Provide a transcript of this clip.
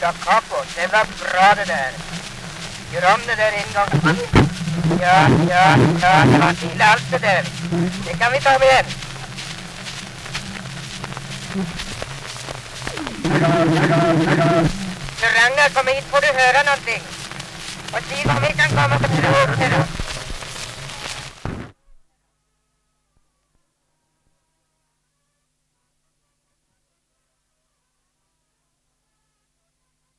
Ja, Kako, det var bra det där. Gör om det där en gång. Ja, det var till allt det där. Det kan vi ta om igen. Ragnar, kom hit får du höra någonting. Och Stil, kom hit, kan komma på tråd.